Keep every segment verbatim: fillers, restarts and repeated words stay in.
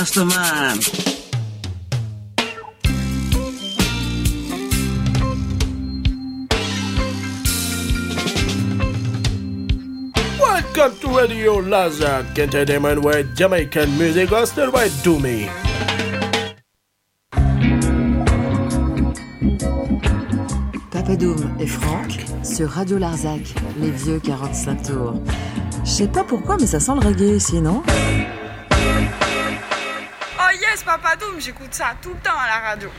Rastaman. Welcome to Radio Lazak, entertainment with Jamaican music hosted by Doomy. Papadoum et Franck sur Radio Larzac, les vieux quarante-cinq tours. Je sais pas pourquoi, mais ça sent le reggae ici, non? Oh yes, Papadoum, j'écoute ça tout le temps à la radio.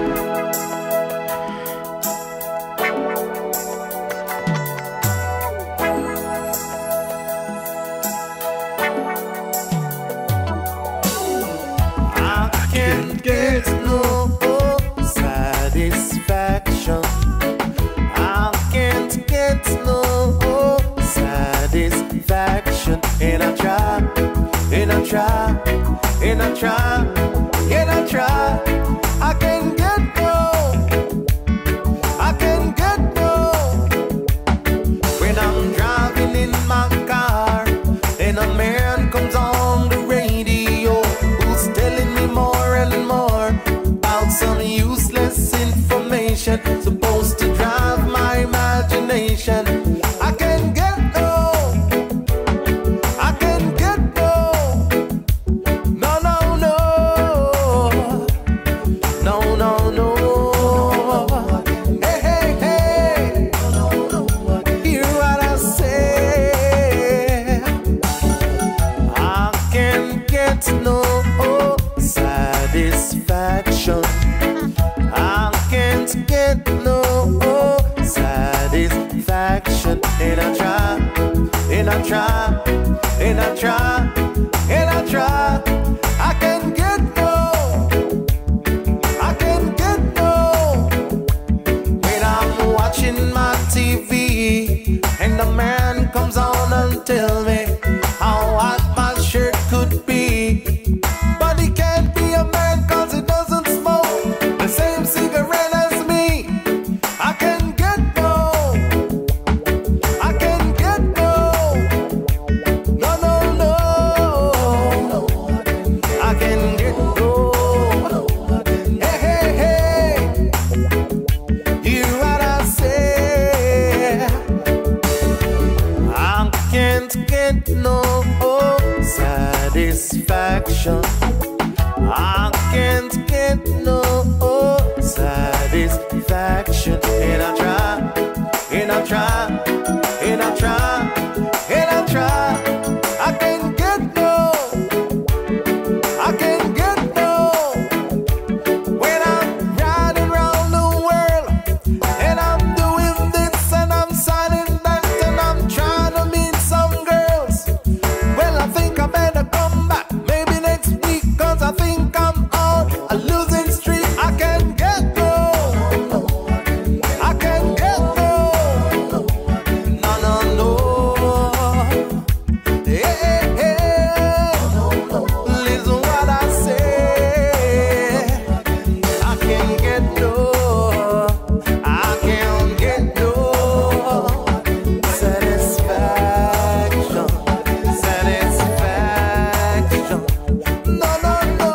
I can't get no satisfaction. I can't get no satisfaction. And I try, and I try, and I try, and I try. I can't get no, I can't get no. When I'm driving in my car, and a man comes on the radio, who's telling me more and more about some useless information supposed to drive my imagination. I can't get no, I can't get no, no, no, no, no, no, no. Hey, hey, hey, hear what I say. I can't get no satisfaction. I can't get no satisfaction. And I try, and I try, and I try, and I try. I can't get no, I can't get no. When I'm watching my T V, and the man comes on and tell me how hot my shirt could be. But he can't be a man cause he doesn't smoke the same cigarette as me. I can't get no, I can't get no, no, no, no. I can't get no. Hey, hey, hey, hear what I say. I can't get no satisfaction. I can't get no satisfaction. And I try, and I try, and I try, and I try. I can't get no, I can't get no. When I'm riding around the world, and I'm doing this and I'm signing that, and I'm trying to meet some girls. Well, I think I better come back maybe next week, cause I think I'm on a losing streak. I can't get no, I can't get no, no, no, no. Hey, hey, hey, listen what I say. I can't get no, I can't get no satisfaction, satisfaction. No, no, no.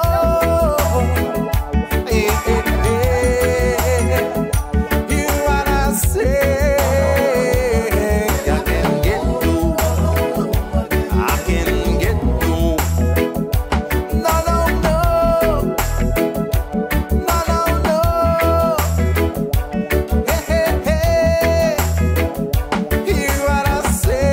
Hey, hey, hey, hear what I say. I can't get no, I can't get no. No, no, no. No, no, no. Hey, hey, hey, hear what I say.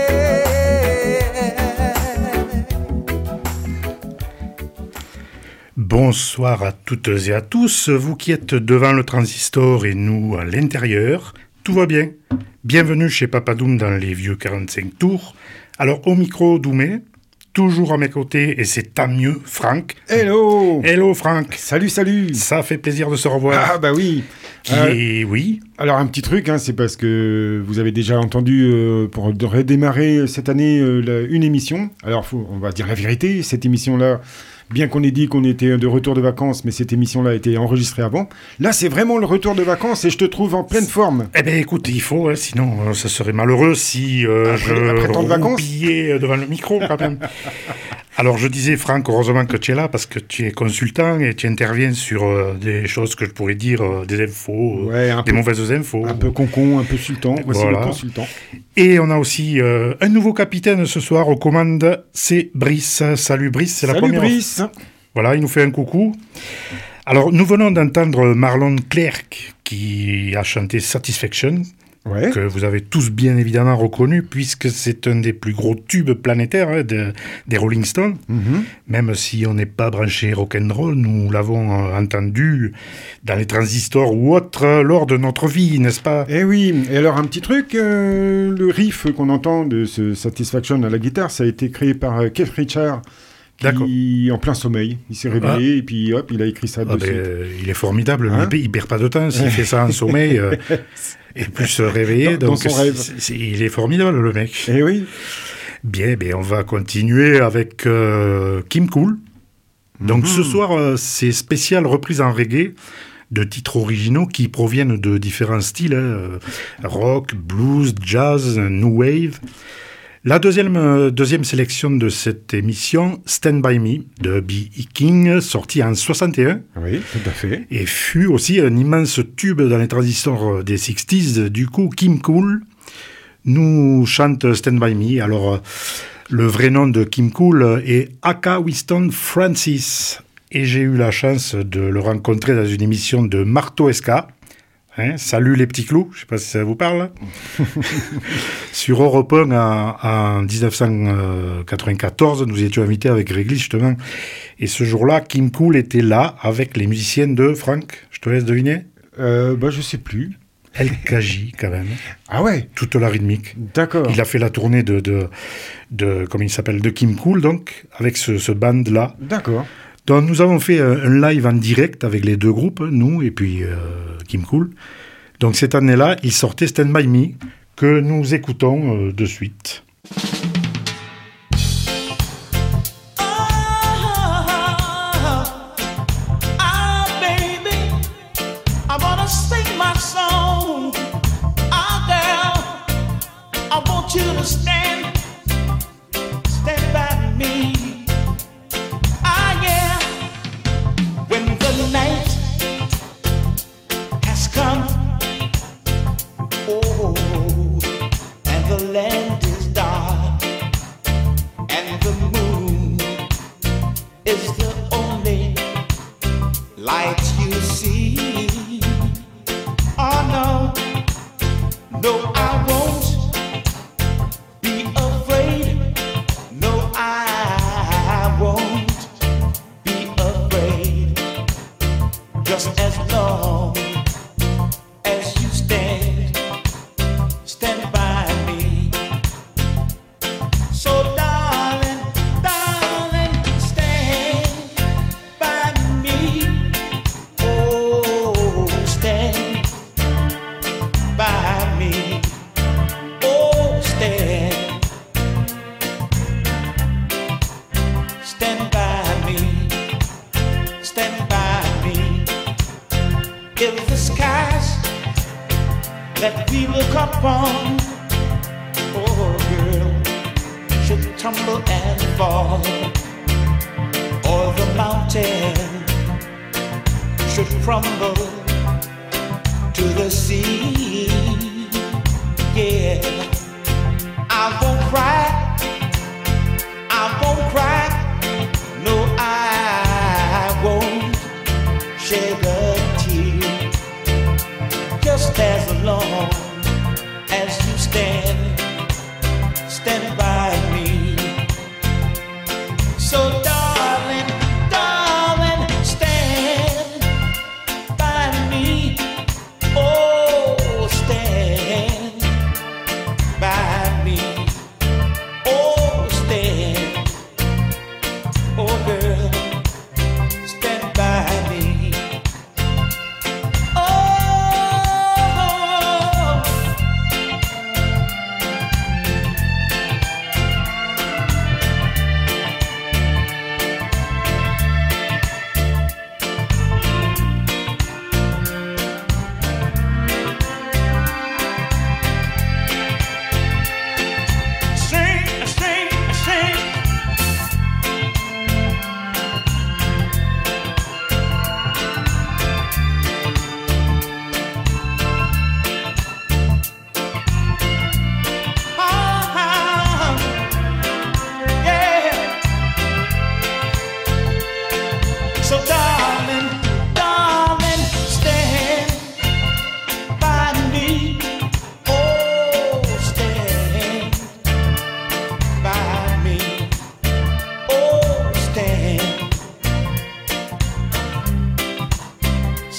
Bonsoir à toutes et à tous, vous qui êtes devant le transistor et nous à l'intérieur, tout va bien. Bienvenue chez Papadoum dans les vieux quarante-cinq tours. Alors au micro, Doumé, toujours à mes côtés, et c'est tant mieux, Franck. Hello. Hello Franck. Salut, salut. Ça fait plaisir de se revoir. Ah bah oui. Qui Euh, est... Oui. Alors un petit truc, hein, c'est parce que vous avez déjà entendu euh, pour de redémarrer cette année euh, la- une émission. Alors faut, on va dire la vérité, cette émission-là, bien qu'on ait dit qu'on était de retour de vacances, mais cette émission-là a été enregistrée avant. Là, c'est vraiment le retour de vacances et je te trouve en pleine forme. Eh bien, écoute, il faut, hein, sinon euh, ça serait malheureux si euh, Après- je après tant de vacances roupillais devant le micro, quand même. Alors je disais, Franck, heureusement que tu es là parce que tu es consultant et tu interviens sur euh, des choses que je pourrais dire, euh, des infos, ouais, euh, des peu, mauvaises infos. Un peu concon, un peu sultan, voici voilà. le consultant. Et on a aussi euh, un nouveau capitaine ce soir aux commandes, c'est Brice. Salut Brice, c'est Salut la première. Brice. Voilà, il nous fait un coucou. Alors nous venons d'entendre Marlon Clark qui a chanté Satisfaction. Ouais. Que vous avez tous bien évidemment reconnu, puisque c'est un des plus gros tubes planétaires hein, de, des Rolling Stones. Mm-hmm. Même si on n'est pas branché rock'n'roll, nous l'avons euh, entendu dans les transistors ou autres euh, lors de notre vie, n'est-ce pas? Eh oui, et alors un petit truc, euh, le riff qu'on entend de ce Satisfaction à la guitare, ça a été créé par euh, Keith Richards. Qui, en plein sommeil, il s'est réveillé ah. et puis hop, il a écrit ça ah dessus. Ben, il est formidable, hein? il, il perd pas de temps s'il fait ça en sommeil euh, et plus se réveiller. Dans, donc dans son rêve. C'est, c'est, il est formidable le mec. Eh oui. Bien, ben on va continuer avec euh, Kim Cool. Donc mm-hmm. ce soir, euh, c'est spécial reprise en reggae de titres originaux qui proviennent de différents styles, hein, rock, blues, jazz, new wave. La deuxième, euh, deuxième sélection de cette émission, Stand By Me, de B E. King, sorti en soixante et un. Oui, tout à fait. Et fut aussi un immense tube dans les transistors des sixties. Du coup, Kim Cool nous chante Stand By Me. Alors, euh, le vrai nom de Kim Cool est Aka Winston Francis. Et j'ai eu la chance de le rencontrer dans une émission de Marteau S K. Hein, salut les petits clous, je ne sais pas si ça vous parle. Sur Europe un en, en dix-neuf cent quatre-vingt-quatorze, nous étions invités avec Réglisse justement. Et ce jour-là, Kim Cool était là avec les musiciens de Franck. Je te laisse deviner. Euh, bah, je ne sais plus. L K J quand même. Ah ouais. Toute la rythmique. D'accord. Il a fait la tournée de, de, de comment il s'appelle, de Kim Cool donc, avec ce, ce band-là. D'accord. Donc nous avons fait un live en direct avec les deux groupes, nous et puis euh, Kim Cool. Donc cette année-là, il sortait Stand By Me, que nous écoutons euh, de suite.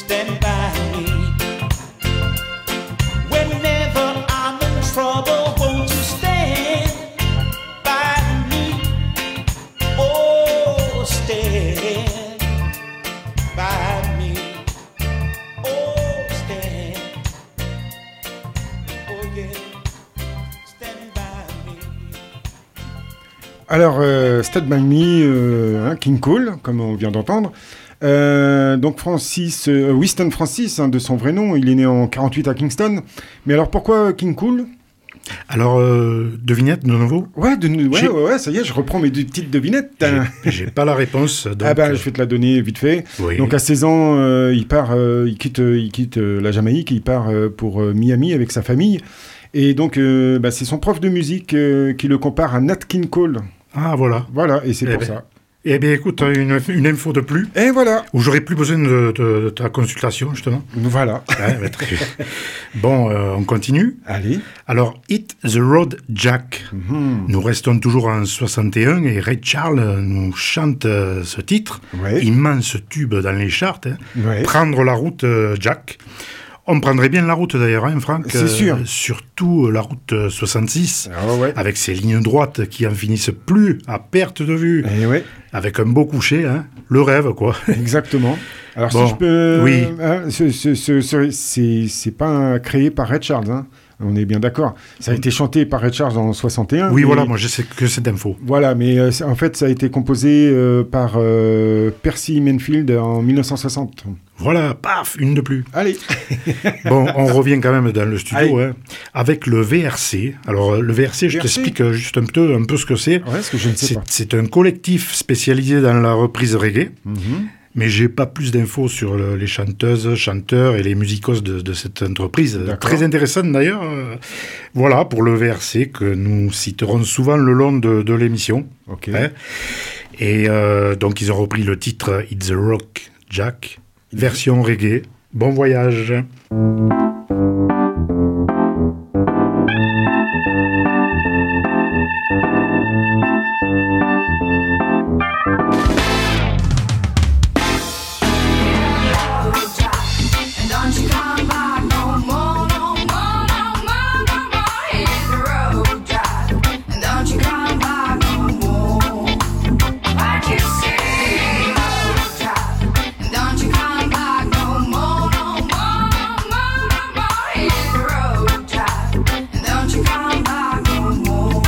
stand by me. Whenever I'm in trouble, won't you stand by me? Oh, stand by me. Oh, stand. Oh, yeah. Stand by me. Alors, euh, Stand By Me, euh, hein, King Cole, comme on vient d'entendre. Euh, donc Francis, euh, Winston Francis, hein, de son vrai nom, il est né en quarante-huit à Kingston. Mais alors pourquoi King Cole? Alors, euh, devinette de nouveau? Ouais, de, ouais, J'ai- ouais, ouais, ça y est, je reprends mes deux petites devinettes. hein. J'ai j'ai pas la réponse. Donc, ah ben, euh, je vais te la donner vite fait. oui. Donc à seize ans, euh, il part, euh, il quitte, euh, il quitte euh, la Jamaïque, il part euh, pour euh, Miami avec sa famille. Et donc, euh, bah, c'est son prof de musique euh, qui le compare à Nat King Cole. Ah, voilà. Voilà, et c'est Eh pour ben. ça. Eh bien, écoute, une, une info de plus, Et voilà, où j'aurais plus besoin de, de- de ta consultation, justement. voilà. Ouais, bah, très bien. Bon, euh, on continue. Allez. Alors, Hit the Road Jack. Mhm. Nous restons toujours en soixante et un et Ray Charles nous chante euh, ce titre. Ouais. Immense tube dans les charts. hein. Ouais. Prendre la route euh, Jack. On prendrait bien la route d'ailleurs, hein, Franck. C'est sûr. Surtout euh, la route euh, soixante-six. Ah ouais. Avec ses lignes droites qui en finissent plus à perte de vue. Et ouais, Avec un beau coucher, hein. Le rêve, quoi. exactement. Alors Bon, si je peux... oui. hein, ce- ce- ce- ce- c'est c'est pas créé par Ray Charles, hein. On est bien d'accord. Ça a été chanté par Ray Charles en soixante et un. Oui, mais- voilà, moi je sais que cette info. Voilà, mais euh, c'est- en fait, ça a été composé euh, par euh, Percy Manfield en mille neuf cent soixante. Voilà, paf, une de plus. Allez. Bon, on revient quand même dans le studio, Allez. hein, avec le V R C. Alors, euh, le V R C, je V R C? t'explique euh, juste un peu, un peu ce que c'est. Ouais, parce que je ne sais C'est pas. c'est un collectif spécialisé dans la reprise reggae, Mhm. mais j'ai pas plus d'infos sur le- les chanteuses, chanteurs et les musicos de, de cette entreprise. D'accord. Très intéressante d'ailleurs. euh, voilà, pour le V R C, que nous citerons souvent le long de, de l'émission. Ok. hein. Et euh, donc, ils ont repris le titre It's the Rock Jack, version reggae. Bon voyage. And don't you come back no more, no more, no more, no more. Hit the road, Jack. And don't you come back no more. What you say, road, Jack. And don't you come back no more, no more, no more, no more. Hit the road, Jack. And don't you come back no more.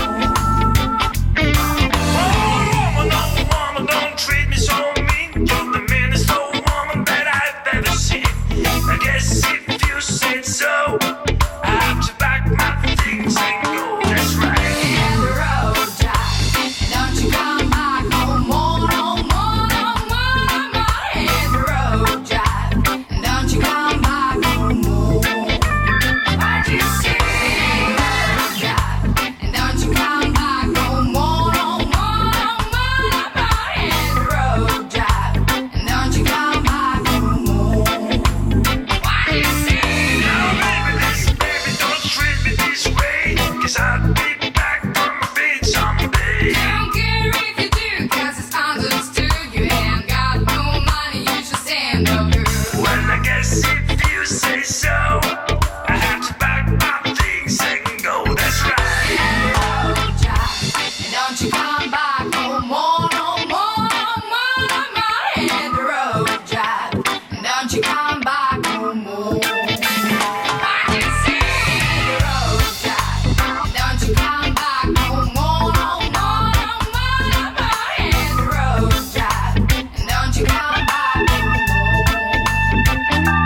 Oh, woman, oh, woman, don't treat me so mean. You're the meanest old woman that I've ever seen. I guess if you said so, I have to pack my things and go. That's right. Hit the road, Jack. And don't you come back no more, no more, no more, no more. Hit the road, Jack. And don't you come back no more. What you say, road, Jack. And don't you come back no more, no more, no more, no more. Hit the road, Jack. And don't you come back no more. What you say? Now, baby, listen, baby, don't treat me this way. Cause I'll be back on my feet someday. Don't care if you do, 'cause it's understood. You ain't got no money, you should stand up, girl. Well, I guess if you say so, I have to pack my things and go. That's right. Oh, Jack, and don't you come back no more, no more, no more, no more. Hit the road, Jack, and don't you come back no more. What you say, road, Jack, and don't you come back no more, no more, no more, no more. Hit the road, Jack, and don't you come back no more.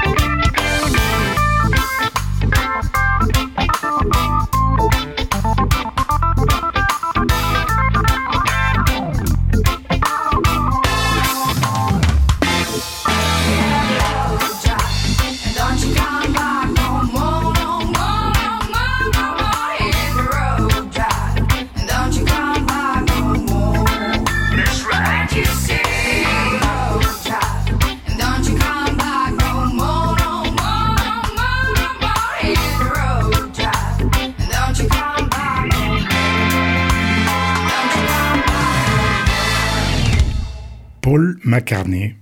And don't you come back no more, no more, no more, no more. Hit the road, Jack. And don't you come back no more. That's right. What you say, road, Jack. And don't you come back no more, no more, no more, no more. Hit the road, Jack. And don't you come back no more. Don't you come back. Paul McCartney,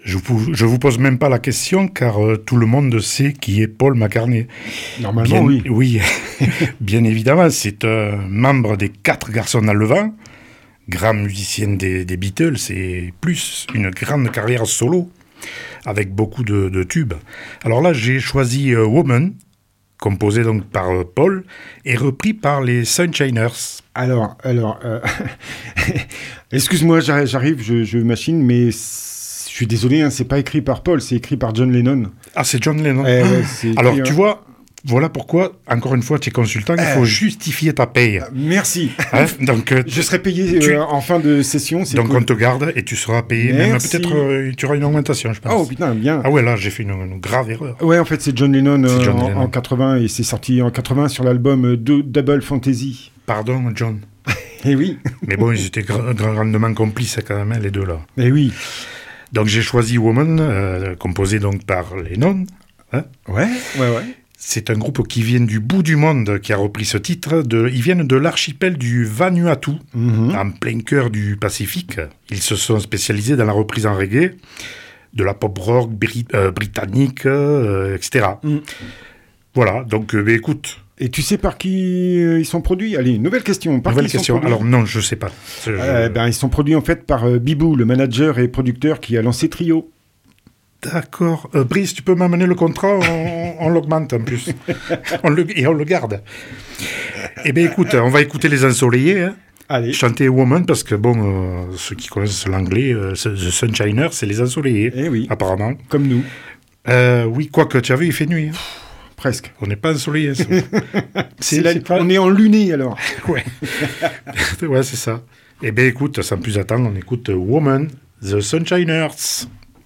Je vous, je vous pose même pas la question car euh, tout le monde sait qui est Paul McCartney. Normalement, Bien- oui. Oui, bien évidemment, c'est un membre des Quatre Garçons dans le Vent, grand musicien des, des Beatles et plus une grande carrière solo avec beaucoup de, de tubes. Alors là, j'ai choisi euh, Woman, composé donc par euh, Paul et repris par les Sunshiners. Alors, alors, euh, excuse-moi, j'arrive, j'arrive, je, je machine, mais c- je suis désolé, hein, c'est pas écrit par Paul, c'est écrit par John Lennon. Ah, c'est John Lennon. Eh ouais, c'est écrit, Alors, hein. tu vois, voilà pourquoi, encore une fois, tu es consultant, il faut Euh. justifier ta paye. Merci. Hein, donc, euh, Je serai payé tu- euh, en fin de session. C'est donc cool. on te garde et tu seras payé. Même Merci. peut-être euh, tu auras une augmentation, je pense. Oh putain, bien. Ah ouais, là, j'ai fait une, une grave erreur. Ouais, en fait, c'est John Lennon, C'est euh, John en, Lennon. en quatre-vingts et c'est sorti en quatre-vingts sur l'album euh, Do- Double Fantasy. Pardon, John. Eh oui, Mais bon, ils étaient gra- gra- grandement complices quand même, hein, les deux là. eh oui. Donc j'ai choisi Woman, euh, composé donc par Lennon. Hein. Ouais, ouais, ouais. C'est un groupe qui vient du bout du monde qui a repris ce titre. De, ils viennent de l'archipel du Vanuatu, Mhm. en plein cœur du Pacifique. Ils se sont spécialisés dans la reprise en reggae, de la pop rock bri- euh, britannique, euh, et cetera. Mm. Voilà, donc euh, bah, écoute, Et tu sais par qui euh, ils sont produits? Allez, nouvelle question. Par nouvelle qui ils sont question. produits Alors non, je sais pas. Je- Euh, ben, ils sont produits en fait par euh, Bibou, le manager et producteur qui a lancé Trio. D'accord. Euh, Brice, tu peux m'amener le contrat, on, on l'augmente en plus. on le, et on le garde. Eh bien écoute, on va écouter Les Ensoleillés, hein. Allez. Chanter Woman, parce que bon, euh, ceux qui connaissent l'anglais, euh, c'est- The Sunshiner, c'est Les Ensoleillés, Eh oui, apparemment. comme nous, Euh, oui, quoique, tu as vu, il fait nuit. hein. presque. On n'est pas ensoleillé. ça. C'est la- c'est pas- On est en luné alors. Ouais, ouais c'est ça. Eh bien écoute, sans plus attendre, on écoute Woman, The Sunshiners.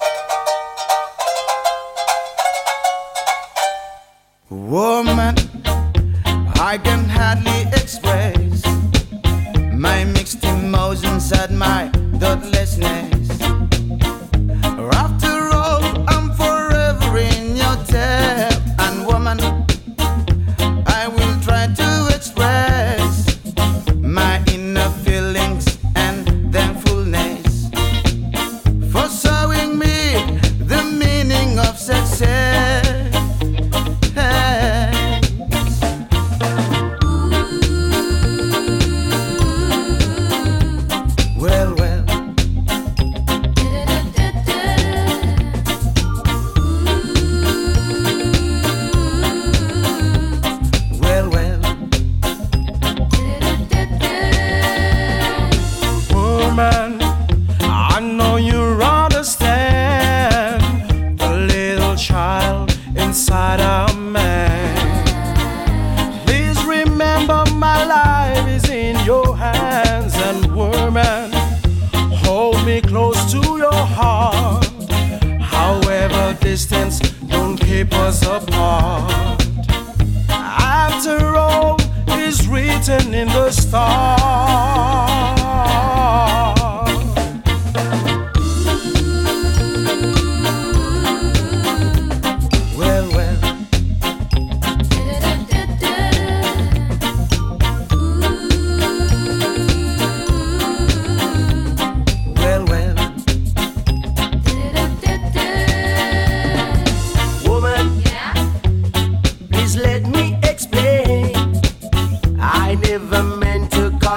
Woman, I can hardly express my mixed emotions and my thoughtlessness. After all, I'm forever in your debt. And woman, I will try to express my inner feelings and thankfulness for showing me the meaning of success. Well, well, well, well. Woman, I know you understand the little child inside of me. Please remember my life is in your hands, and woman, hold me close to your heart. However, distance don't keep us apart. After all is written in the stars. Well, well, well, well. Woman, please let me explain. I never meant to call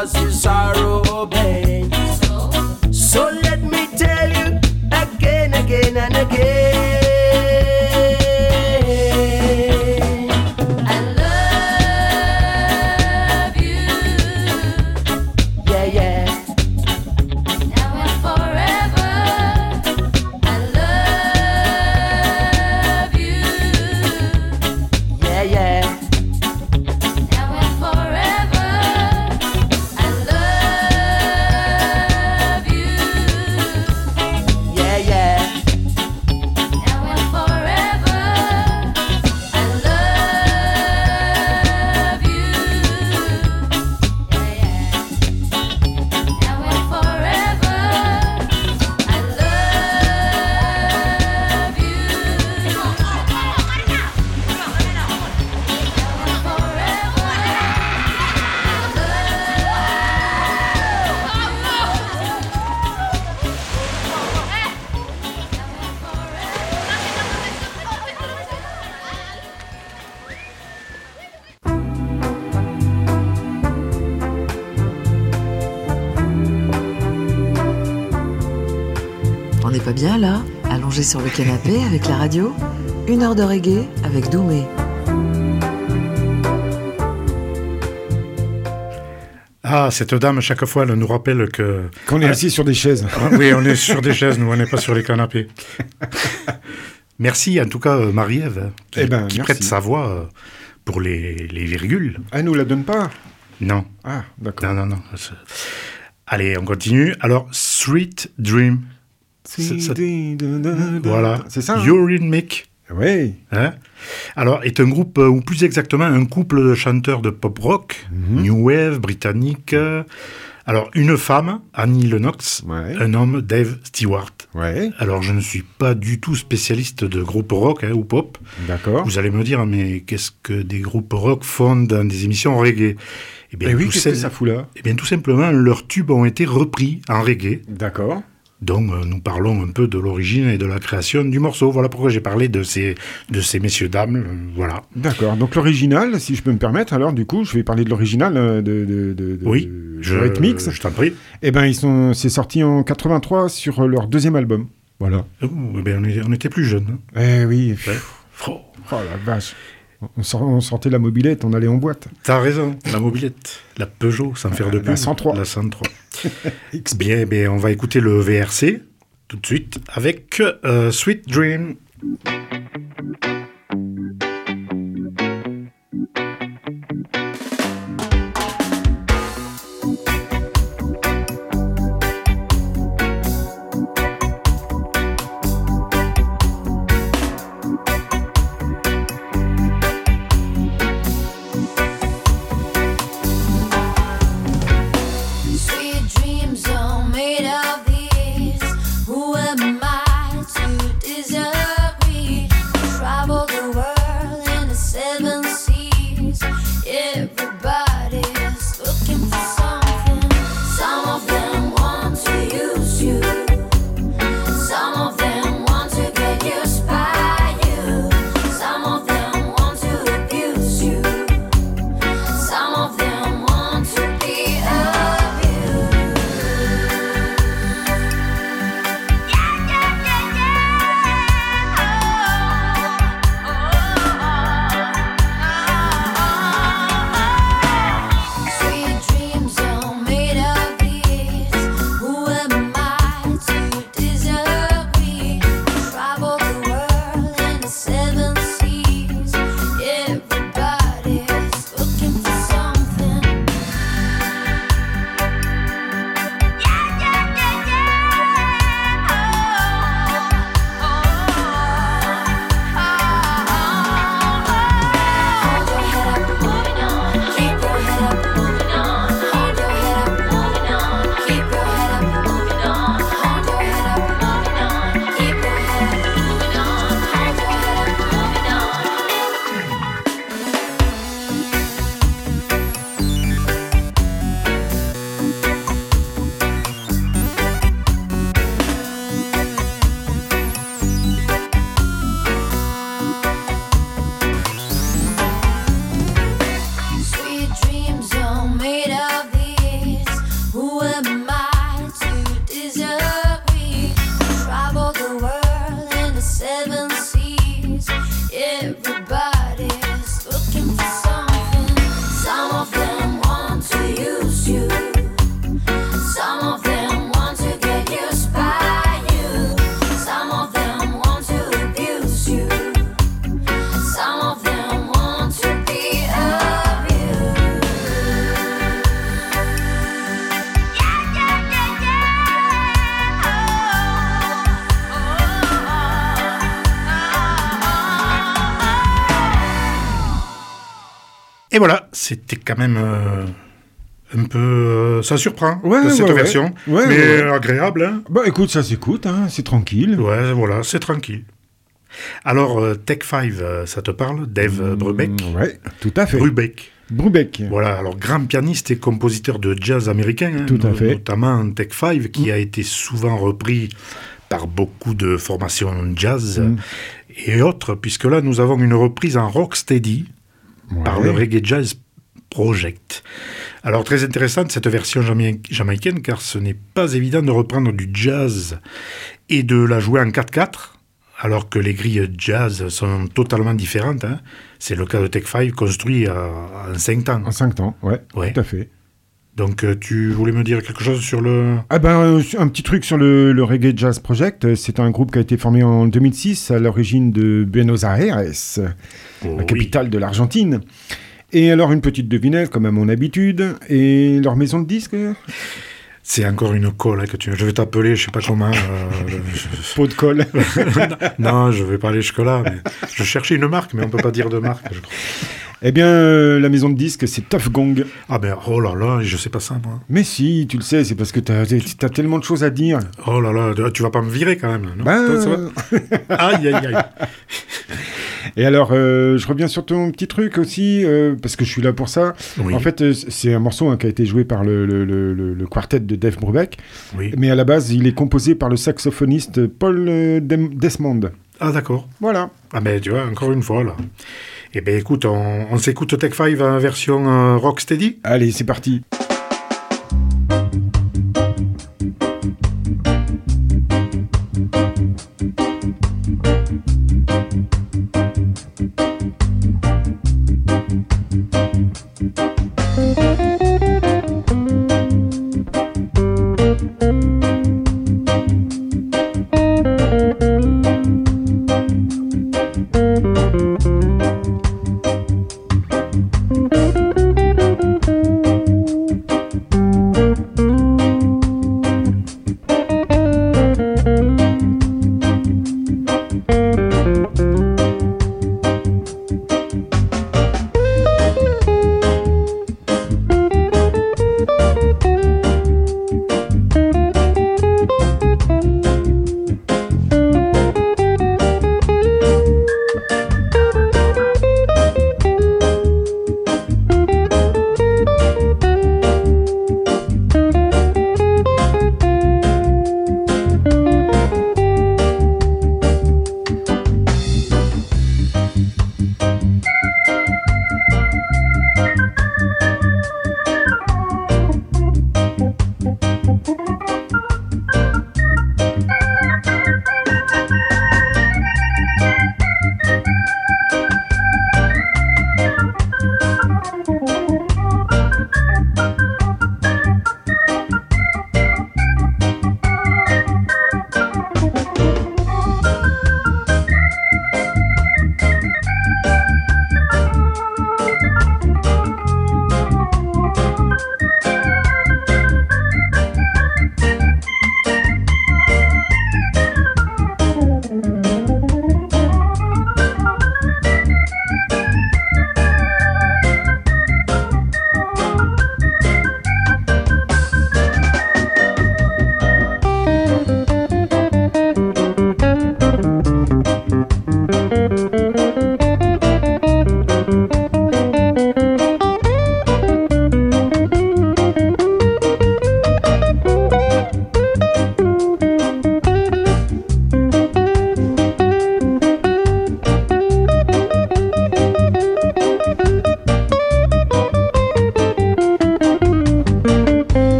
pas bien là, allongé sur le canapé avec la radio? Une heure de reggae avec Doumé. Ah, cette dame, chaque fois, elle nous rappelle que... Qu'on est assis sur des chaises. Ah, oui, on est sur des chaises, nous, on n'est pas sur les canapés. Merci, en tout cas, euh, Marie-Ève, qui, Eh ben, qui merci. prête sa voix euh, pour les, les virgules. Elle nous la donne pas. Non. Ah, d'accord. Non, non, non. c'est- Allez, on continue. Alors, Sweet Dream. C'est- ça- Voilà. C'est ça, hein? Eurythmics. Oui. Hein Alors, est un groupe, euh, ou plus exactement, un couple de chanteurs de pop rock, Mhm. new wave, britannique. euh, Alors, une femme, Annie Lennox, Ouais. un homme, Dave Stewart. Ouais. Alors, je ne suis pas du tout spécialiste de groupes rock hein, ou pop. D'accord. Vous allez me dire, mais qu'est-ce que des groupes rock font dans des émissions reggae? Eh bien, Eh oui, tout qu'est-ce que sim- ça fout là? eh bien, tout simplement, leurs tubes ont été repris en reggae. D'accord. Donc, euh, nous parlons un peu de l'origine et de la création du morceau. Voilà pourquoi j'ai parlé de ces, de ces messieurs dames. euh, voilà. D'accord. Donc l'original, si je peux me permettre, alors du coup, je vais parler de l'original euh, de, de, de, de Oui, de je, Eurythmics. je t'en prie. Eh ben, ils sont, c'est sorti en quatre-vingt-trois sur leur deuxième album. Voilà. Oh, eh bien, on, est- on était plus jeunes. hein. Eh oui. Ouais. Oh, Oh la vache. On, sort- on sortait la mobilette, on allait en boîte. t'as raison, la mobilette, la Peugeot, sans faire de La pub. cent trois. La cent trois. Bien, bien, on va écouter le V R C tout de suite avec euh, Sweet Dream. Sweet dreams are made of these. Who am I to disagree? Travel the world in the seven seas. Everybody's looking for something. Some of them want to use you. Some of them want to get used by you. Some of them want to abuse you. Some of them want to be abused. Yeah, yeah, yeah, yeah. Oh, oh, oh. Sweet dreams are made of these. Who am I to disagree? Travel the world in the seven seas. Everybody's looking for something. Yeah, yeah, yeah, yeah. Oh, oh, oh, oh. Hold your head up, moving on. Keep your head up, moving on. Hold your head up, moving on. Keep your head up, moving on. Hold your head up, moving on. Keep your head up, moving on. Hold your head up, moving on. Sweet dreams are made of these. Who am I to disagree? Travel the world in the seven seas. Everybody's looking for something. Some of them want to use you. Some of them want to get used by you. Some of them want to abuse you. Some of them want to be abused. Yeah, yeah, yeah, yeah. Et voilà, c'était quand même euh, un peu... euh, ça surprend, Ouais, de cette ouais, ouais. version. Ouais, mais ouais, ouais. agréable, hein. Bah écoute, ça s'écoute, hein, c'est tranquille. Ouais, voilà, c'est tranquille. Alors, euh, Tech Five, euh, ça te parle? Dave euh, Brubeck Mm, Ouais, tout à fait. Brubeck. Brubeck. Voilà, alors grand pianiste et compositeur de jazz américain, hein, Tout à no- fait. notamment Tech Five, qui a été souvent repris par beaucoup de formations jazz Mm. et autres, puisque là nous avons une reprise en rocksteady Ouais. par le reggae jazz Project. Alors très intéressante cette version jama- jamaïcaine car ce n'est pas évident de reprendre du jazz et de la jouer en quatre quatre alors que les grilles jazz sont totalement différentes. Hein. C'est le cas de Tech cinq construit à- en cinq temps. En cinq temps, ouais, Ouais. tout à fait. Donc euh, tu voulais me dire quelque chose sur le... Ah ben, euh, un petit truc sur le, le Reggae Jazz Project. C'est un groupe qui a été formé en deux mille six à l'origine de Buenos Aires, Oh, la capitale de l'Argentine. Et alors une petite devinette, comme à mon habitude. Et leur maison de disques, C'est encore une colle hein, que tu... Je vais t'appeler, je sais pas comment... euh, pot de colle. non, je vais pas aller jusque-là. Mais... Je cherchais une marque, mais on peut pas dire de marque, je crois. Eh bien, euh, la maison de disques, c'est Tuff Gong. Ah ben, oh là là, je sais pas ça, moi. Mais si, tu le sais, c'est parce que t'as as tellement de choses à dire. Oh là là, tu vas pas me virer quand même, non? Ben, Toi, ça va Aïe, aïe, aïe. Et alors, euh, je reviens sur ton petit truc aussi, euh, parce que je suis là pour ça. Oui. En fait, euh, c'est un morceau hein, qui a été joué par le, le, le, le- le quartet de Dave Brubeck. Oui. Mais à la base, il est composé par le saxophoniste Paul euh, Dem- Desmond. Ah d'accord. Voilà. Ah ben, tu vois, encore une fois, là. Eh ben, écoute, on, on s'écoute Tech cinq en version euh, Rocksteady. Allez, c'est parti.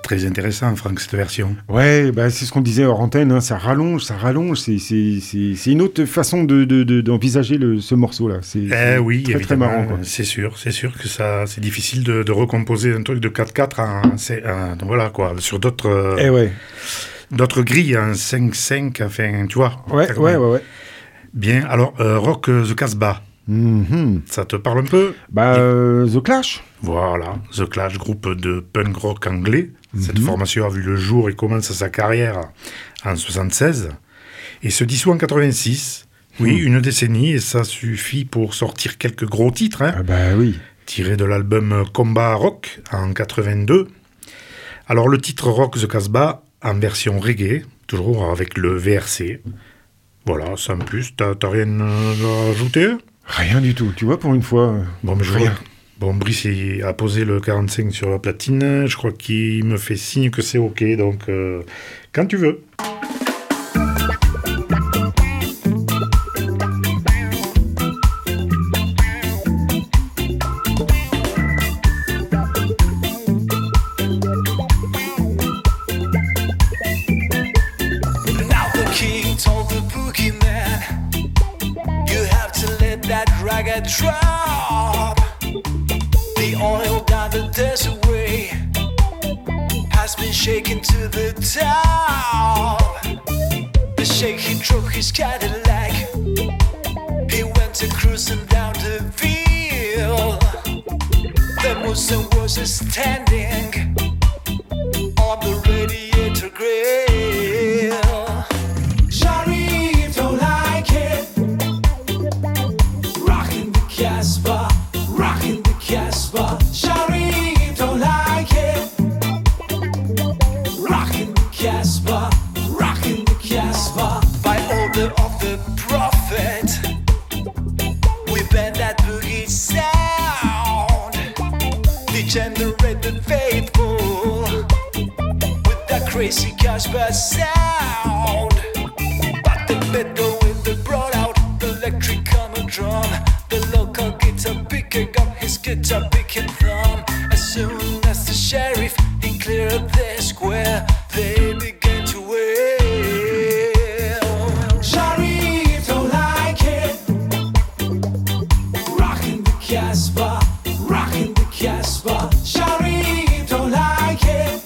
très intéressant, Franck, cette version. Ouais, bah, c'est ce qu'on disait hors antenne, hein, ça rallonge, ça rallonge, c'est, c'est, c'est, c'est une autre façon de, de, de, d'envisager le, ce morceau-là. C'est, Eh c'est oui, très, très évidemment, marrant. Quoi. c'est sûr, c'est sûr que ça, c'est difficile de, de recomposer un truc de quatre quatre en, c'est, un- voilà, quoi, sur d'autres, euh, Eh ouais, d'autres grilles, en cinq cinq, enfin, tu vois. ouais, ouais, ouais. ouais. Bien, alors, euh, Rock the Casbah, Mhm. ça te parle un peu? Bah, euh, The Clash. Voilà, The Clash, groupe de punk rock anglais. Cette Mhm. formation a vu le jour et commence sa carrière en soixante-seize et se dissout en quatre-vingt-six. Oui, Mhm. une décennie, et ça suffit pour sortir quelques gros titres, hein, Ah bah oui. tirés de l'album Combat Rock en quatre-vingt-deux. Alors le titre Rock the Casbah en version reggae, toujours avec le V R C. Voilà, sans plus, t'as, t'as rien euh, à ajouter? Rien du tout, tu vois, pour une fois. euh, Bon, mais je Rien. vois. Bon, Brice il a posé le quarante-cinq sur la platine. Je crois qu'il me fait signe que c'est OK. Donc, euh, quand tu veux. Now the king told the boogeyman, you have to let that ragged drop. The oil down the desert way has been shaken to the top. The sheikh he drove his Cadillac, he went to cruising down the field. The Muslim was standing on the radiator grill. Sharif don't like it. Rockin' the Casbah, rockin' the Casbah. Sharif don't like it. Rockin' the Casbah, rockin' the Casbah. By order of the Prophet, we bend that boogie sound. Degenerate the faithful with that crazy Casbah sound. But the Bedouin that brought out the electric common drum. The local guitar picker got his guitar picking thumb. As soon as the sheriff he cleared the square, they began to wail. Sharif don't like it. Rockin' the Casbah, rockin' the Casbah. Sharif don't like it.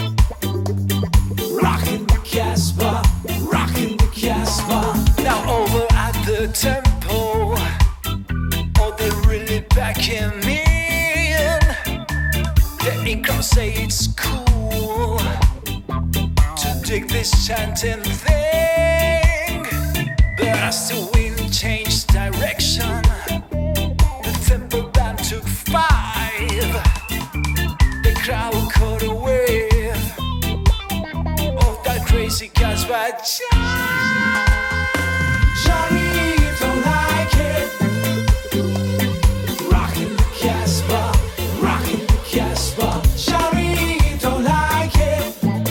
Rockin' the Casbah, rockin' the Casbah. Now over at the temple, oh they're really backing me in. The income say it's cool to dig this chanting thing, but as the wind changed direction, the temple band took five. The crowd caught a wave of that crazy Casbah jive. Sharif don't like it. Rockin' the Casbah, rockin' the Casbah. Sharif don't like it.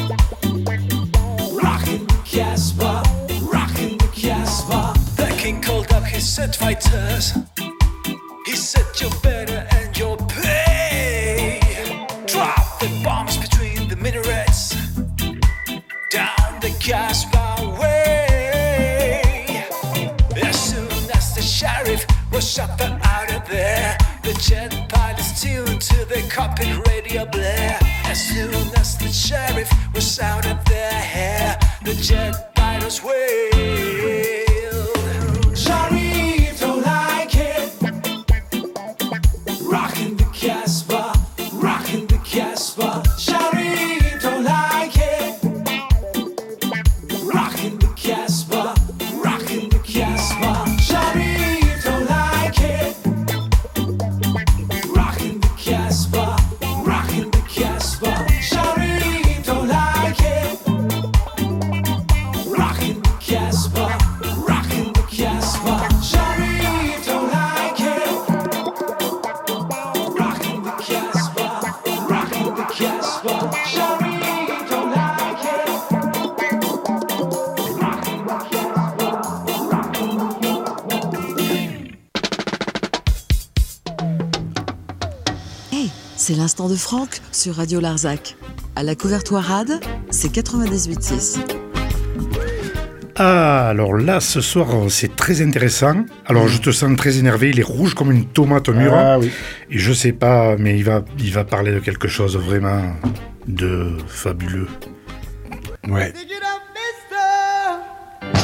Rockin' the Casbah, rockin' the Casbah. The king called up his set fighters. He said you better end your pay. Drop the bombs between the minarets, down the Casbah way. As soon as the sheriff was shot out of there, the jet pilots tuned to the cockpit radio blare. As soon as the sheriff was out of their hair, the jet pilots wailed. Sharif don't like it. Rockin' the Casbah, rockin' the Casbah. Sharif don't like it. Rockin' the Casbah, rockin' the Casbah. Sharif don't like it. Rockin' the Casbah, rockin' the Casbah. Sharif don't like it. Rockin' the Casbah, rockin' the Casbah. Sharif don't like it. Rockin' the Casbah, rockin' the Casbah. Sharif don't like it. Rockin' the Hey, c'est l'instant de Franck sur Radio Larzac. À la couvertoirade, c'est quatre-vingt-dix-huit six. Ah, alors là, ce soir, c'est très intéressant. Alors, je te sens très énervé. Il est rouge comme une tomate mûre. Ah oui. Et je sais pas, mais il va, il va parler de quelque chose vraiment de fabuleux. Ouais. Dig it up, mister.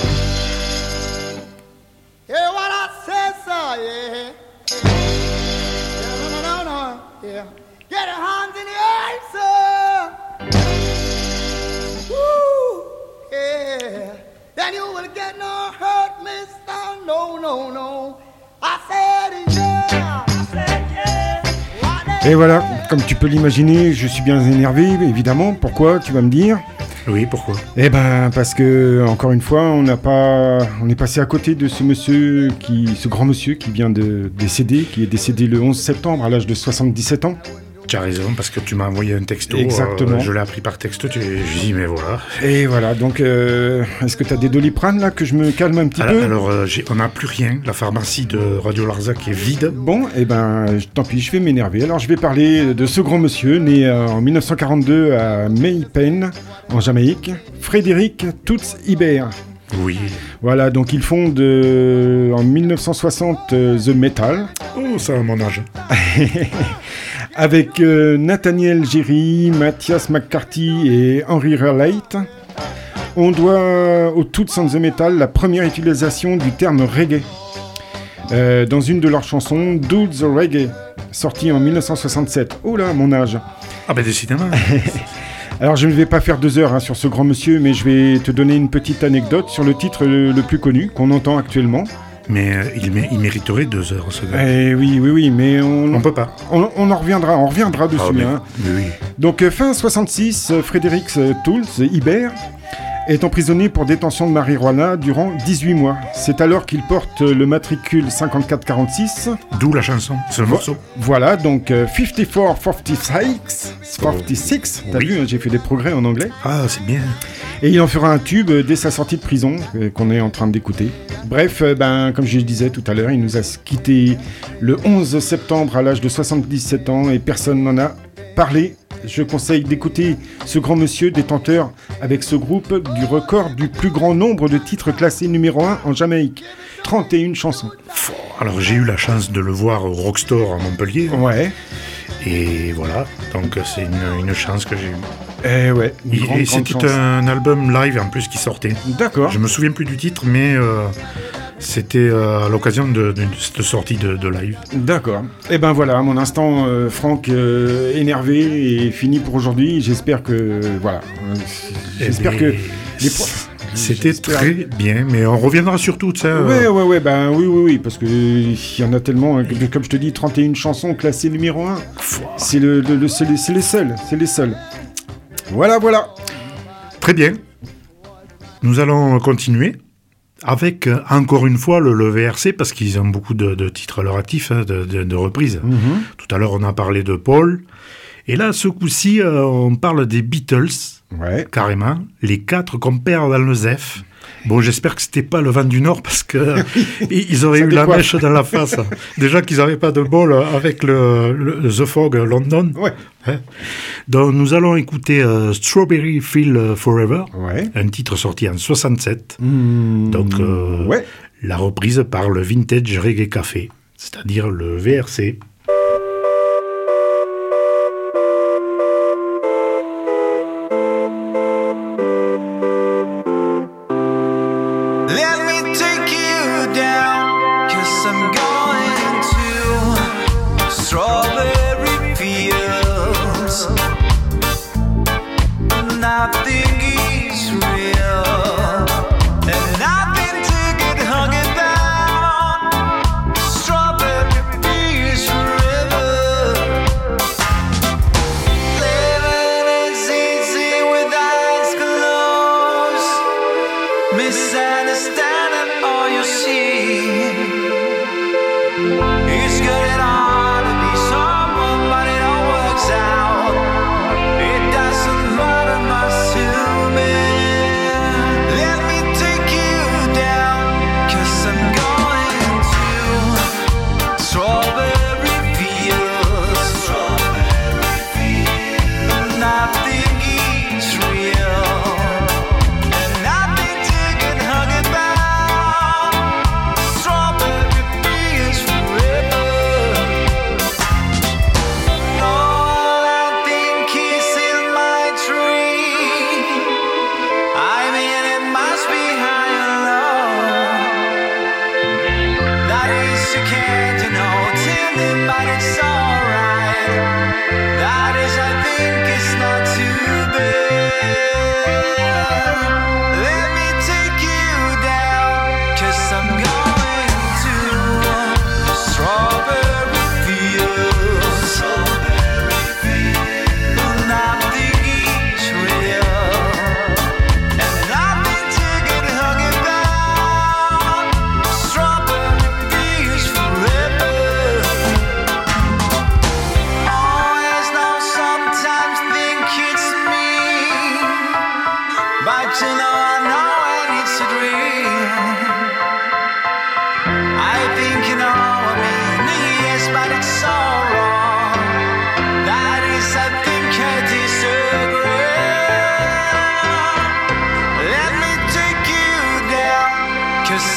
Hear what I said, sir, yeah. Yeah, no, no, no, no, yeah. Get your hands in the air, sir. Woo, yeah. Then you will get no hurt, mister. No, no, no. I said, yeah. I said, yeah. What Et voilà, comme tu peux l'imaginer, je suis bien énervé, évidemment. Pourquoi, tu vas me dire? Oui, pourquoi? Eh ben, parce que, encore une fois, on n'a pas... On est passé à côté de ce monsieur, qui, ce grand monsieur qui vient de décéder, qui est décédé le onze septembre à l'âge de soixante-dix-sept ans. Tu as raison, parce que tu m'as envoyé un texto. Exactement. euh, je l'ai appris par texto. Tu... J'ai dit, mais voilà. Et voilà, donc, euh, est-ce que tu as des Doliprane, là, que je me calme un petit Alors, peu? alors euh, j'ai- on n'a plus rien. La pharmacie de Radio Larzac est vide. Bon, eh ben, tant pis, je vais m'énerver. Alors, je vais parler de ce grand monsieur, né euh, en mille neuf cent quarante-deux à May Pen, en Jamaïque, Frédéric Toots Ibert. Oui. Voilà, donc ils fondent euh, en mille neuf cent soixante euh, The Metal, Oh, ça a mon âge. avec euh, Nathaniel Jerry, Matthias McCarthy et Henry Raleigh. On doit au Toots and the Metal la première utilisation du terme reggae euh, dans une de leurs chansons, Do the Reggae, sortie en mille neuf cent soixante-sept. Oh là, mon âge. Ah ben décidément. Alors je ne vais pas faire deux heures hein, sur ce grand monsieur, mais je vais te donner une petite anecdote sur le titre le, le plus connu qu'on entend actuellement. Mais euh, il, mé- il mériterait deux heures, ce gars. Eh oui, oui, oui, mais on, On peut pas. on, on en reviendra, on reviendra dessus. Ah, mais- hein. mais oui. Donc euh, fin soixante-six, euh, Frédéric euh, Toots Ibert est emprisonné pour détention de marijuana durant dix-huit mois. C'est alors qu'il porte euh, le matricule cinquante-quatre quarante-six. D'où la chanson, ce morceau. Voilà, donc euh, cinquante-quatre quarante-six. quarante-six, t'as Oui. vu, hein, j'ai fait des progrès en anglais. Ah, c'est bien. Et il en fera un tube euh, dès sa sortie de prison, euh, qu'on est en train d'écouter. Bref, euh, ben, comme je le disais tout à l'heure, il nous a quitté le onze septembre à l'âge de soixante-dix-sept ans et personne n'en a parlé. Je conseille d'écouter ce grand monsieur détenteur avec ce groupe du record du plus grand nombre de titres classés numéro un en Jamaïque. trente et une chansons. Alors j'ai eu la chance de le voir au Rockstore à Montpellier. Ouais. Et voilà, donc c'est une, une chance que j'ai eue. Eh ouais, une Et, grande, et grande c'était chance. un album live en plus qui sortait. D'accord. Je me souviens plus du titre, mais euh, c'était euh, à l'occasion de, de cette sortie de, de live. D'accord. Et ben voilà, mon instant euh, Franck euh, énervé est fini pour aujourd'hui. J'espère que voilà. Euh, J'espère Eh que bien, les points. C'était J'espère. très bien, mais on reviendra sur tout ça. euh, Ouais, ouais, ouais, ben oui, oui, oui, parce que il y en a tellement, hein, que- comme je te dis, trente et une chansons classées numéro un. C'est le, le- le- c'est les, c'est les seuls, c'est les seuls. Voilà, voilà. Très bien. Nous allons continuer avec, euh, encore une fois, le, le V R C, parce qu'ils ont beaucoup de, de titres à leur actif, hein, de, de- de reprises. Tout à l'heure, on a parlé de Paul. Et là, ce coup-ci, euh, on parle des Beatles, Ouais. carrément. Les quatre compères dans le Zef. Bon, j'espère que c'était pas le vent du Nord, parce que ils ils auraient Ça eu la décoiffe. mèche dans la face. Déjà qu'ils n'avaient pas de bol avec le, le- The Fog London. Ouais. Hein. Donc, nous allons écouter euh, Strawberry Field Forever, Ouais. un titre sorti en soixante-sept. Mmh, Donc, euh, ouais. la reprise par le Vintage Reggae Café, c'est-à-dire le V R C. Let me take you down, 'cause I'm going to strawberry fields. Nothing is real, and nothing to get hung about. Strawberry fields forever. Living is easy with eyes closed. Misunderstanding all you see.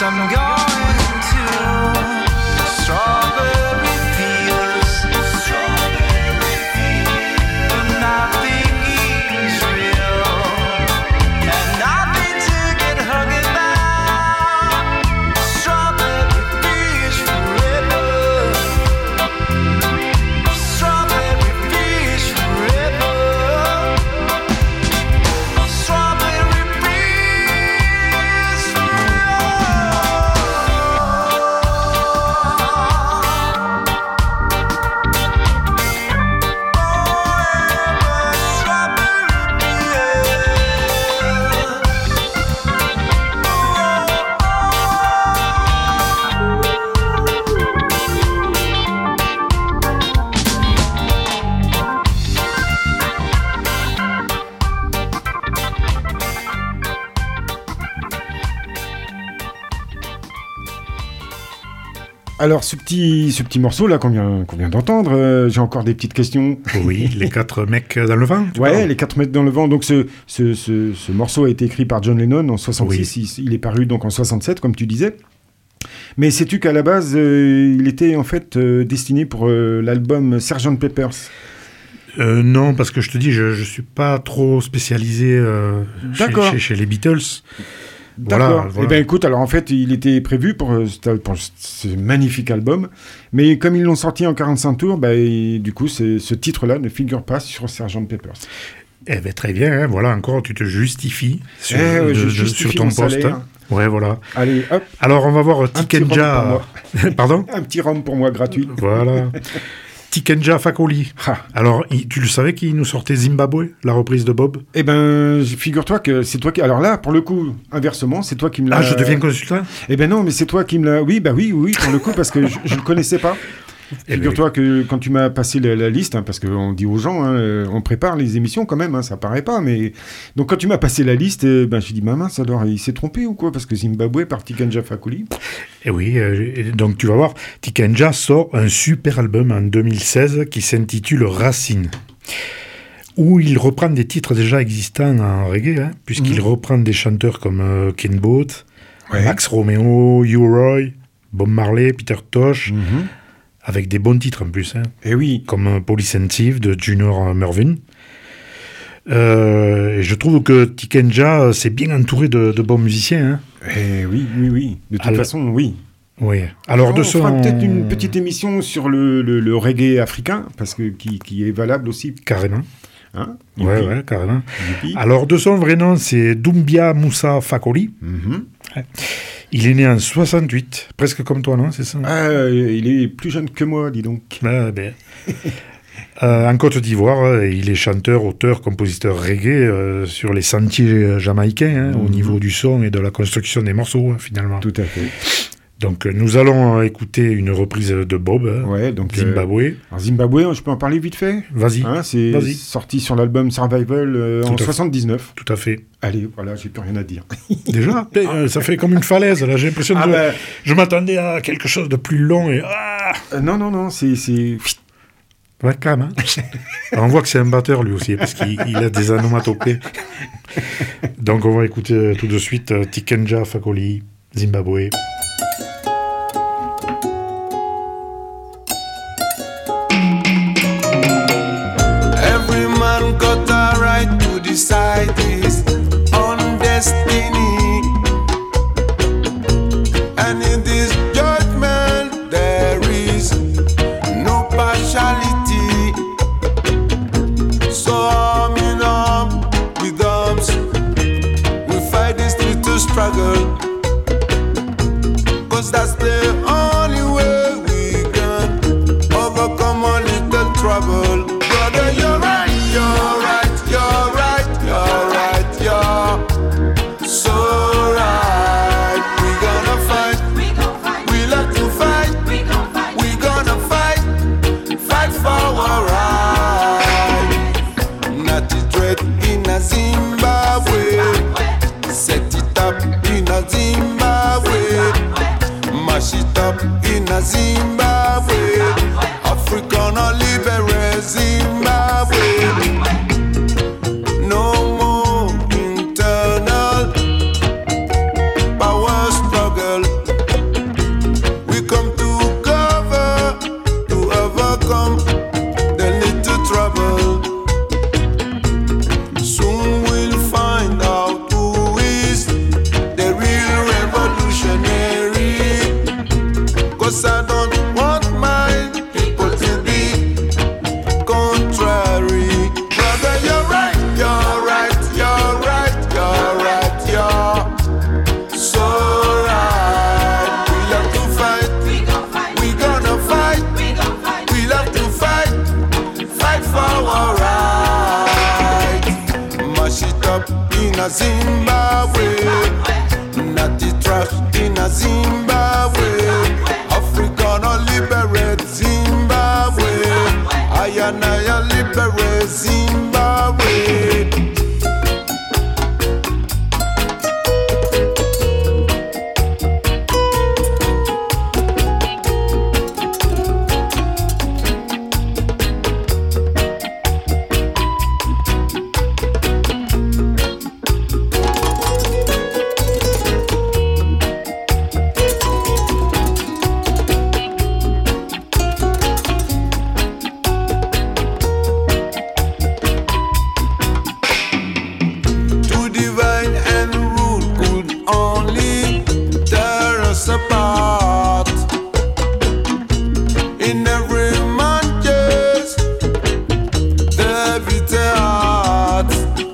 I'm going to strawberry fields. But nothing is real, and nothing to get hung about. Strawberry fields forever. Strawberry fields forever. Strawberry fields Alors, ce petit, ce petit morceau là qu'on vient, qu'on vient d'entendre, euh, j'ai encore des petites questions. Oui, les quatre mecs dans le vent. tu Ouais, parles les quatre mètres dans le vent. Donc, ce, ce, ce, ce morceau a été écrit par John Lennon en soixante-six. Il, il est paru donc en soixante-sept, comme tu disais. Mais sais-tu qu'à la base, euh, il était en fait euh, destiné pour euh, l'album sergeant Pepper's. Euh, non, parce que je te dis, je ne suis pas trop spécialisé euh, chez, D'accord. chez, chez les Beatles. D'accord. Voilà, voilà. Eh bien, écoute, alors en fait, il était prévu pour, euh, ce- pour ce magnifique album, mais comme ils l'ont sorti en quarante-cinq tours, bah, et du coup, c'est- ce titre-là ne figure pas sur sergeant Pepper's. Eh ben, très bien, hein, voilà, encore, tu te justifies sur, Eh ouais, de- je de- justifie sur ton mon poste. salaire. hein. Ouais, voilà. Allez, hop, Alors, on va voir petit rhum Tikenja. Pardon un petit rhum pour moi gratuit. Voilà. Tikenja Fakoli. Ah. Alors, il- tu le savais qu'il nous sortait Zimbabwe, la reprise de Bob Eh ben, figure-toi que c'est toi qui... Alors là, pour le coup, inversement, c'est toi qui me l'as... Ah, je deviens consultant Eh ben non, mais c'est toi qui me l'as... Oui, bah oui, oui, pour le coup, parce que je, je le connaissais pas. Eh ben, Figure-toi que quand tu m'as passé la, la liste, hein, parce qu'on dit aux gens, hein, euh, on prépare les émissions quand même, hein, ça paraît pas, mais... Donc quand tu m'as passé la liste, euh, ben, j'ai dit, maman, ça alors, il s'est trompé ou quoi? Parce que Zimbabwe par Tikenja Fakoli. Et oui, euh, et donc tu vas voir, Tikenja sort un super album en deux mille seize qui s'intitule Racine, où il reprend des titres déjà existants en reggae, hein, puisqu'il Mhm. reprend des chanteurs comme euh, Ken Boat, Ouais. Max Romeo, Hugh Roy, Bob Marley, Peter Tosh, Mhm. avec des bons titres en plus, hein, Eh oui. comme euh, Polysensitive de Junior Mervyn. Euh, et je trouve que Tikenja euh, s'est bien entouré de, de bons musiciens. Hein. Eh oui, oui, oui. De toute Alors- façon, oui. Oui. Alors on de fera son... peut-être une petite émission sur le, le, le reggae africain, parce que qui, qui est valable aussi. Carrément. Hein Ouais, Youpi. ouais, carrément. Youpi. Alors, de son vrai nom, c'est Doumbia Moussa Fakoli. Mhm. Il est né en soixante-huit, presque comme toi, non? C'est ça? Ah, euh, il est plus jeune que moi, dis donc. Ah, ben. Euh, en Côte d'Ivoire, euh, il est chanteur, auteur, compositeur reggae euh, sur les sentiers euh, jamaïcains, hein, au Mhm. niveau du son et de la construction des morceaux, hein, finalement. Tout à fait. Donc, euh, nous allons euh, écouter une reprise de Bob, hein, Ouais, donc. euh, Zimbabwe. alors Zimbabwe, je peux en parler vite fait. Vas-y, Hein, c'est Vas-y. sorti sur l'album Survival euh, Tout en à fait. soixante-dix-neuf. tout à fait. Allez, voilà, j'ai plus rien à dire. Déjà, euh, ça fait comme une falaise, là, j'ai l'impression Ah de... bah, Je m'attendais à quelque chose de plus long et... Ah euh, non, non, non, c'est. c'est- ouais, quand même. hein. Alors, on voit que c'est un batteur, lui aussi, parce qu'il il a des onomatopées. Donc, on va écouter euh, tout de suite euh, Tikenja Fakoli, Zimbabwe. Every man got a right to decide his own destiny. And in this judgment, there is no partiality. So arm in arm with arms, we fight this little struggle. Cause that's the only way we can overcome a little trouble. Brother, you're right, you're right, you're right, you're right, you're so right. We gonna fight, we love to fight, we gonna fight, fight for our right. Not a dread in a Zimbabwe, set it up in a Zimbabwe, mash it up in a Zimbabwe, African or liberal Zimbabwe. No more internal power struggle. 'cause I don't want my people to be contrary. Brother, you're right, you're right, you're right, you're right, you're so right. We love to fight, we gonna fight, we love to fight, fight for our right. Mash it up in a Zimbabwe, natty trash in a Zimbabwe. Africa no liberate Zimbabwe, I and I liberate Zimbabwe. Too divine and rude could only tear us apart. In every man case, there beat a heart.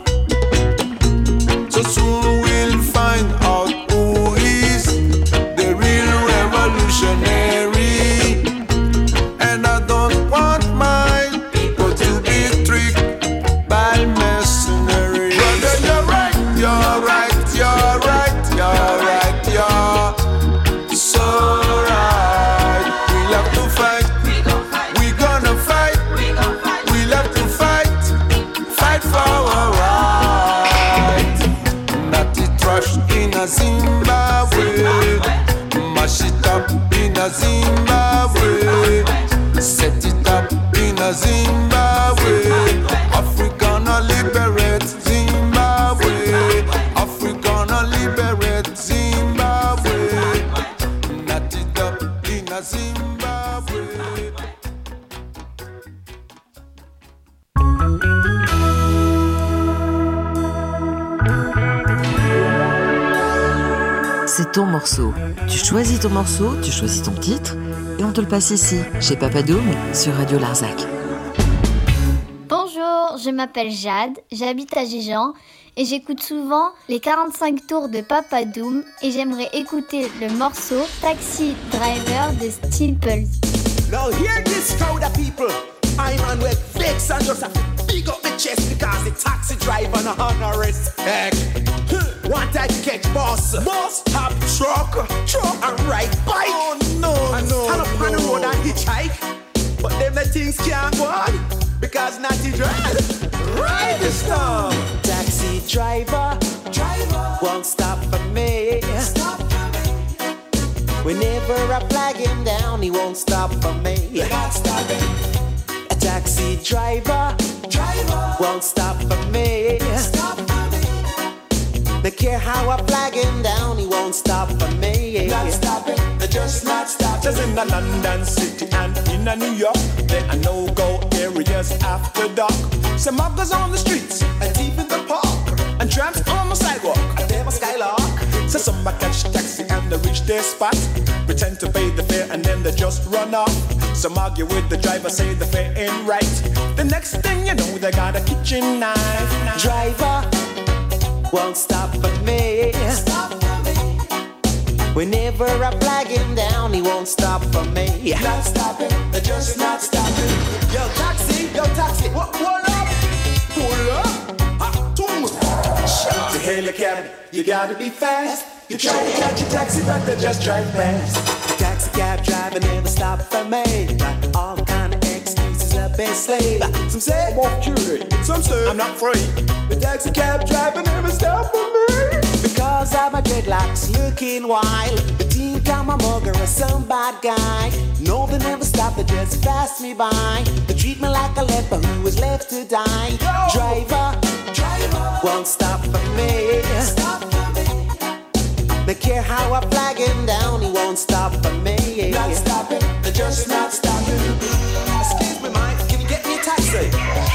So soon we'll find out who is the real revolutionary. And I don't want my people to be tricked by mercenary. Brother, you're right, you're right, you're right, you're right, you're so right. We love to fight, we gonna fight, we love to fight, fight for our right. Natty trash in a Zimbabwe, mash it up in a Zimbabwe, set it up in a Zimbabwe. Africa no liberate Zimbabwe, Africa no liberate Zimbabwe, nat it up in a Zimbabwe. C'est ton morceau. Tu choisis ton morceau, tu choisis ton titre, et on te le passe ici, chez Papadoum, sur Radio Larzac. Bonjour, je m'appelle Jade, j'habite à Gijan et j'écoute souvent les quarante-cinq tours de Papadoum et j'aimerais écouter le morceau Taxi Driver de Steel Pulse. Now hear this crowd of people. I'm on with flex and just a big up the chest because the taxi driver no honor respect. Huh. One time to catch boss, boss, top truck, truck and ride bike. Oh no, and no, stand up no. on the road and hitchhike. But them the things can't go on because natty drive. Ride the storm. Taxi driver, driver, won't stop for me. Stop for me. Whenever I flag him down, he won't stop for me. Not stopping. A taxi driver, driver, won't stop for me. Stop for me. No care how I flag him down, he won't stop for me. Not stopping. They're just not stopping. Just in the London City and in a New York, there are no-go areas after dark. Some muggers on the streets and thief in the park, and tramps on the sidewalk and they a skylark. So somebody catch taxi and they reach their spot, pretend to pay the fare and then they just run off. Some argue with the driver, say the fare ain't right. The next thing you know, they got a kitchen knife. Driver won't stop for me. Stop for me. Whenever I flag him down, he won't stop for me. Not stopping, they're just not stopping. Yo, taxi, yo, taxi, what, what up? Pull up, ah, tung. Shout to hail a cab, you gotta be fast. You try to catch a taxi, but they just drive past. The taxi cab driver never stop for me. Got all kind of excuses up and slave. Some say I'm off duty, some say I'm not free. The taxi cab driver never stop for me. Because of my dreadlocks looking wild. The teen come a mugger or some bad guy. No, they never stop, they just pass me by. They treat me like a leper who was left to die. Yo. Driver, driver, won't stop for me. Stop for me. No care how I flag him down, he won't stop for me. Not stopping, they're just not stopping. Excuse me, Mike, can you get me a taxi?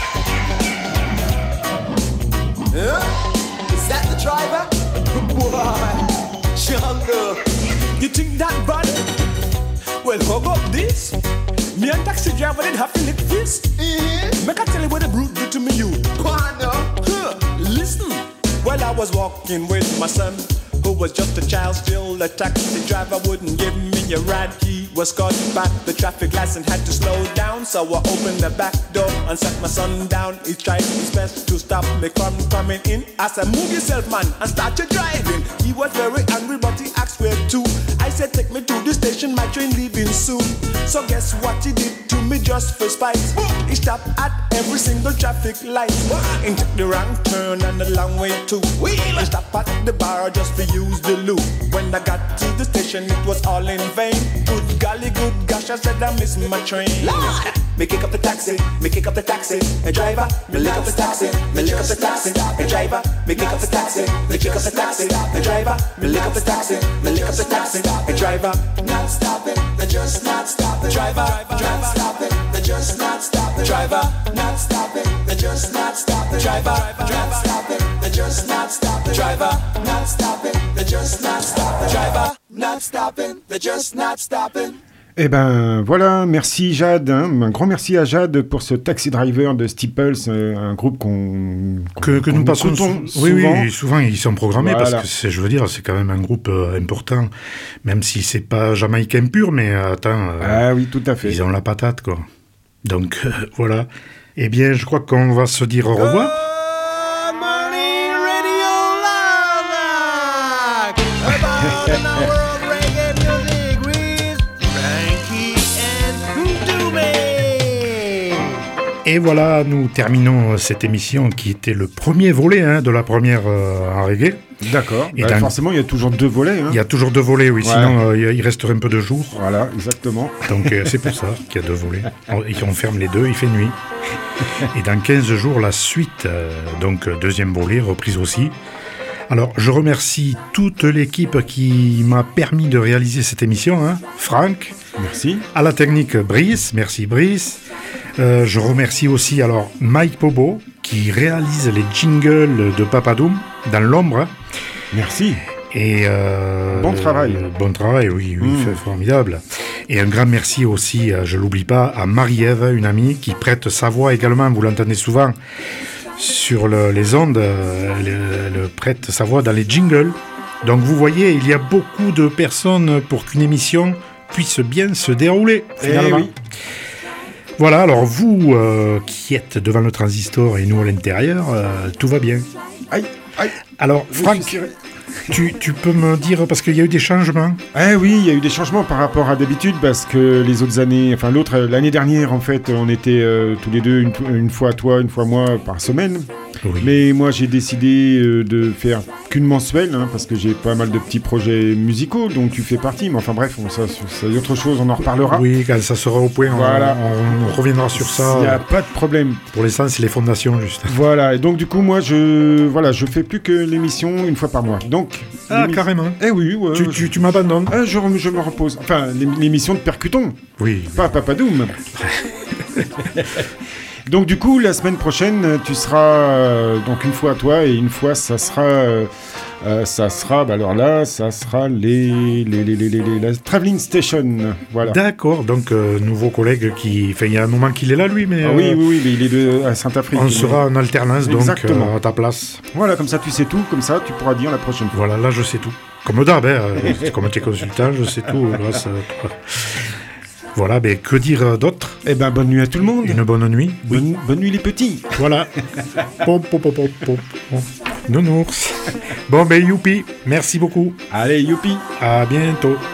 Yeah? Is that the driver? Boy, jungle. You think that bad? Well, hug up this. Me and taxi driver did have to lick fist. Mm-hmm. Make I tell you what the brute did to me, you. Huh. Listen. Well, I was walking with my son, who was just a child still. The taxi driver wouldn't give me a ride. He was caught by the traffic lights and had to slow down. So I opened the back door and sat my son down. He tried his best to stop me from coming in. I said, move yourself, man, and start your driving. He was very angry, but he asked where to. I said, take me to the station, my train leaving soon. So guess what he did to me just for spite? He stopped at every single traffic light and took the wrong turn and the long way too. He stopped at the bar just for use the loo. When I got to the station, it was all in vain. Good golly, good gosh, I said I missed my train. Lord! Me kick up the taxi, me kick up the taxi, a driver, me lick up the taxi, me lick up the taxi, a driver, me kick up the taxi, me kick up the taxi, a driver, me lick up the taxi, me lick up the taxi, a driver, not stopping, they just not stopping, driver, not stopping, they just not stopping, driver, not stopping, they just not stopping, driver, not stopping, they just not stopping, driver, not stopping, they just not stopping, driver, not stopping, they just not stopping. Eh ben voilà, merci Jade, hein. Un grand merci à Jade pour ce Taxi Driver de Steeples, euh, un groupe qu'on, qu'on que, que qu'on nous passons écoutons sou- oui, souvent. oui, souvent ils sont programmés Voilà. parce que c'est, je veux dire, c'est quand même un groupe euh, important, même si c'est pas jamaïcain pur, mais euh, attends, euh, ah oui, tout à fait. Ils ont la patate quoi. Donc euh, voilà. Eh bien, je crois qu'on va se dire au revoir. Et voilà, nous terminons cette émission qui était le premier volet hein, de la première euh, en reggae. D'accord. Et Bah, dans- forcément, il y a toujours deux volets. Hein. Il y a toujours deux volets, oui, Ouais. sinon euh, il resterait un peu de jour. Voilà, exactement. Donc euh, c'est pour ça qu'il y a deux volets. On, et on ferme les deux, il fait nuit. Et dans quinze jours, la suite, euh, donc euh, deuxième volet, reprise aussi. Alors, je remercie toute l'équipe qui m'a permis de réaliser cette émission. Hein. Franck. Merci. À la technique, Brice. Merci, Brice. Euh, je remercie aussi alors Mike Bobo qui réalise les jingles de Papadoum dans l'ombre. hein. Merci. Et euh, Bon travail. euh, bon travail, oui, oui, Mm. fait formidable. Et un grand merci aussi, euh, je l'oublie pas, à Marie-Ève, une amie qui prête sa voix également. Vous l'entendez souvent sur le- les ondes. euh, Elle, elle prête sa voix dans les jingles. Donc vous voyez, il y a beaucoup de personnes pour qu'une émission puisse bien se dérouler. Eh Finalement. oui. Voilà, alors vous euh, qui êtes devant le transistor et nous à l'intérieur, euh, tout va bien. Aïe, aïe. Alors, Je Franck, suis serré. tu, tu peux me dire, parce qu'il y a eu des changements. Eh oui, il y a eu des changements par rapport à d'habitude parce que les autres années, enfin l'autre, euh, l'année dernière en fait, on était euh, tous les deux une, une fois toi, une fois moi par semaine. Oui. Mais moi j'ai décidé euh, de faire qu'une mensuelle hein, parce que j'ai pas mal de petits projets musicaux dont tu fais partie. Mais enfin bref, on, ça, ça y a autre chose, on en reparlera. Oui, quand ça sera au point, on- Voilà. on, on reviendra sur ça. Il n'y a pas de problème. Pour l'instant, c'est les fondations, juste. Voilà, et donc du coup, moi, je voilà, je fais plus que l'émission une fois par mois. Donc, Ah, l'émi- carrément. Eh oui, ouais, Tu, ouais, tu, tu m'abandonnes. Ah, je, rem- je me repose. Enfin, l'é- l'émission de Percuton, Oui. pas Papadoum. Donc du coup, la semaine prochaine, tu seras euh, donc une fois à toi et une fois, ça sera, euh, euh, ça sera, bah alors là, ça sera les, les, les, les, les, les- la Traveling Station, voilà. D'accord, donc euh, nouveau collègue qui... Enfin, il y a un moment qu'il est là, lui, mais... Ah oui, euh, oui, oui, mais il est de, à Saint-Afrique. On Mais- sera en alternance, donc, Exactement. euh, à ta place. Voilà, comme ça, tu sais tout, comme ça, tu pourras dire la prochaine fois. Voilà, là, je sais tout. Comme d'hab, hein, euh, comme tu es consultant, je sais tout grâce à toi. Voilà, ben, que dire euh, d'autre? Eh ben, bonne nuit à tout le monde. Une bonne nuit. Bonne, bonne nuit les petits. Voilà. Pom, pom, pom, pom, pom, pom. Nounours. Bon, ben, youpi. Merci beaucoup. Allez, youpi. À bientôt.